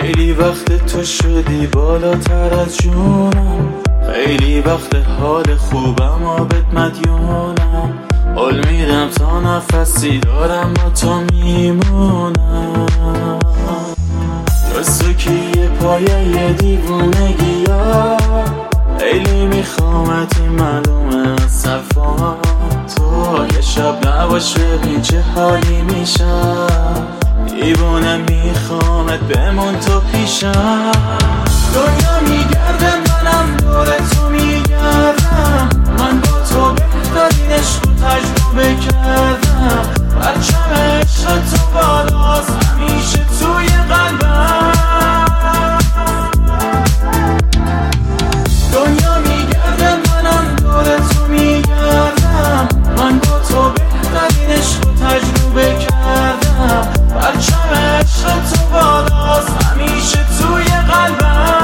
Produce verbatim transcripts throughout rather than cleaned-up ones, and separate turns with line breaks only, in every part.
خیلی وقت تو شدی بالاتر از جونم، خیلی وقت حال خوبم آبت مدیونم. حال میدم تا نفسی دارم با تو میمونم. جز که یه پایه یه دیوونگی ها، خیلی میخوامت این معلومه از صفا. تو یه شب نباش ببین چه حالی میشم، دیوونه میخوامت بمون تو پیشم. دنیا میگرده منم دور تو میگردم، من با تو بهترین عشق رو تجربه کردم. پرچم عشق تو بالاست همیشه توی قلبم. دنیا میگرده منم دور تو میگردم، من با تو بهترین عشق رو تجربه کردم. پرچم عشق تو بالاست همیشه توی قلبم.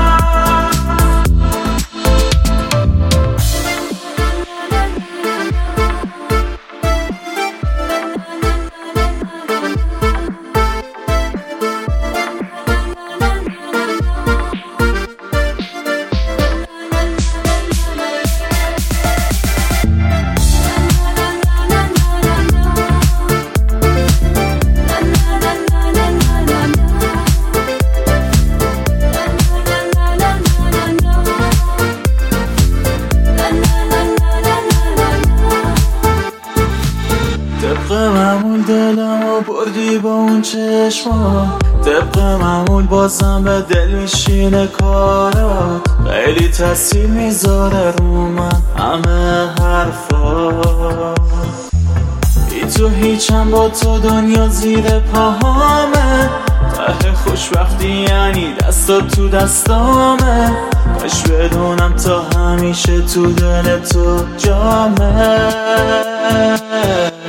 طبق معمول دلمو بردی با اون چشما، طبق معمول بازم به دل میشینه کارات. خیلی تاثیر میذاره رو من همه حرفات. بی تو هیچم با تو دنیا زیر پاهامه، ته خوشبختی یعنی دستات تو دستامه. کاش بدونم تا همیشه تو دل تو جامه.